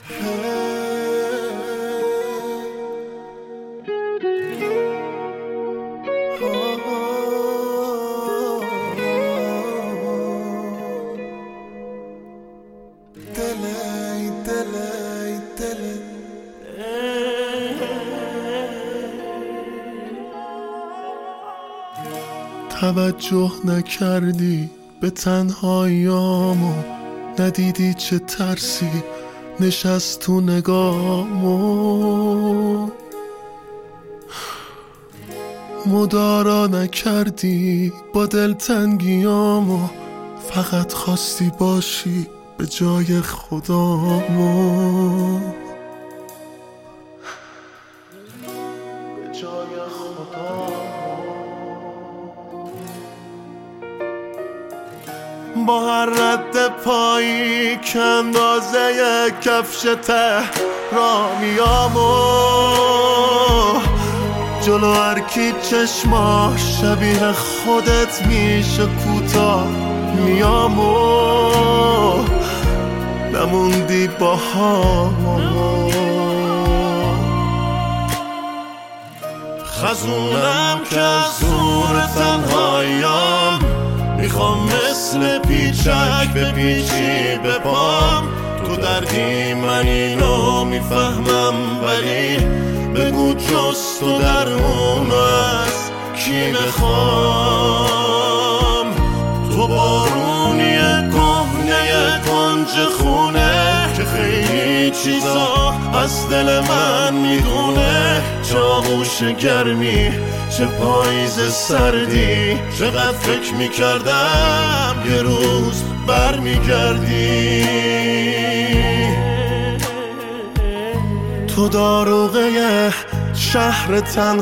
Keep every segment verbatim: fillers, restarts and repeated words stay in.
توجه نکردی به تنهاییامو، ندیدی چه ترسی نشست تو نگامو، مدارا نکردی با دلتنگیامو، فقط خواستی باشی به جای خدامو، به جای خدامو. با هر رد پایی که اندازه کفش تهرانیامو، جلو هر کی چشماش شبیه خودت میشه کوتاه میامو، نموندی با هم. خزونم که از زور تنهاییام، میخوام مثل پیچک به پیچی به پام، تو دردی من اینو میفهمم، ولی بگو جز تو درمون از کی بخوام. تو بارونی کهنه کنج خونه که خیلی چیزا از دل من میدونه، چه آغوش گرمی چه پاییز سردی، چقدر فکر میکردم یه روز برمیگردی. تو داروغه شهر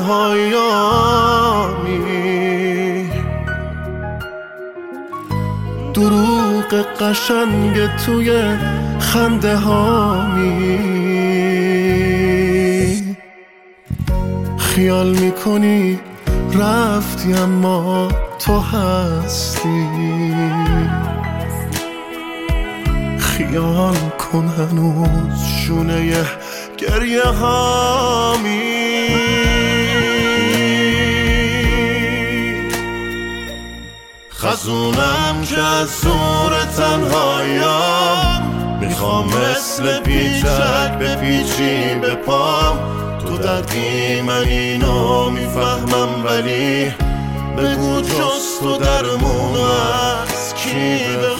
تنهاییامی، دروغ قشنگ توی خنده هامی، خیال میکنی رفتی اما تو هستی، خیال کن هنوز شونه گریه هامی. خزونم که از زور تنهاییام، میخوام مثل پیچک به پیچی به پام، تو دردی من اینو میفهمم، ولی بگو جز تو درمون از کی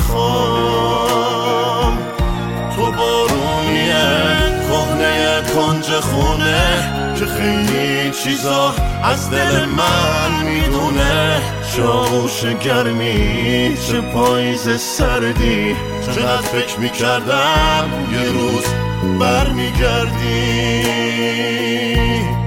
بخوام. تو بارونیه کهنه کنج خونه که خیلی چیزا از دل من میدونه، چه آغوش گرمی چه پاییز سردی، چقدر فکر میکردم یه روز برمیگردی.